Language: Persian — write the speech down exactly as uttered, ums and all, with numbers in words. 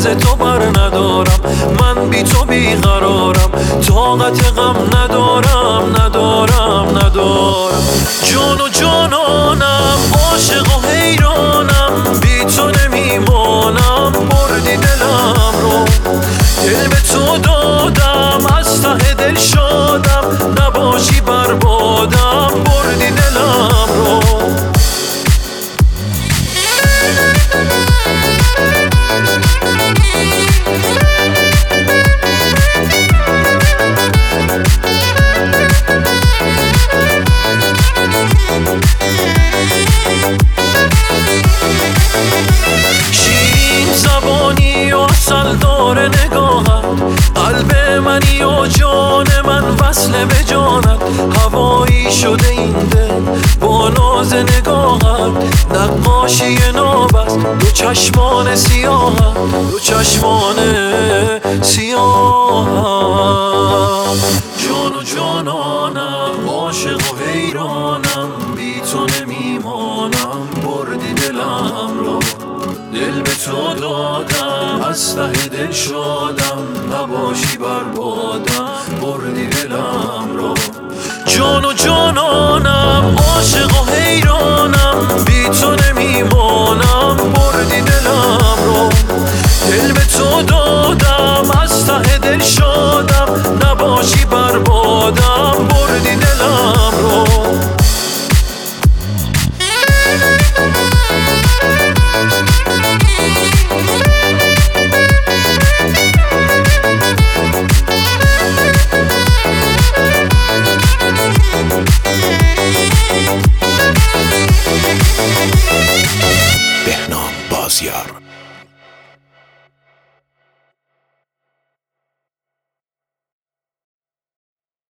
ناز تو بر ندارم، من بی تو بیقرارم، طاقت غم ندارم ندارم ندارم. جان و جانانم، عاشق و حیرانم، بی تو نمیمانم، بردی دلم رو. دل به تو دادم، از ته دل شادم، نباشی بربادم، بردی دلم رو. شیرین زبانی و اصل داره نگاهت، قلب منی و جان من وصل به جانت. هوایی شده این دل با ناز نگاهت، نقاشی نابست دو چشمان سیاهت، دو چشمان سیاهت. جان و جانانم، عاشق و حیرانم، بی تو نمیمانم، بردی دلم رو. دل به تو دادم، از ته دل شادم، نباشی بربادم، بردی دلم رو. جان و جانانم، عاشق و حیرانم، بی تو نمیمانم، بردی دلم رو. دل به تو دادم، از ته دل شادم، نباشی بربادم، بردی دلم رو. بهنام بازیار.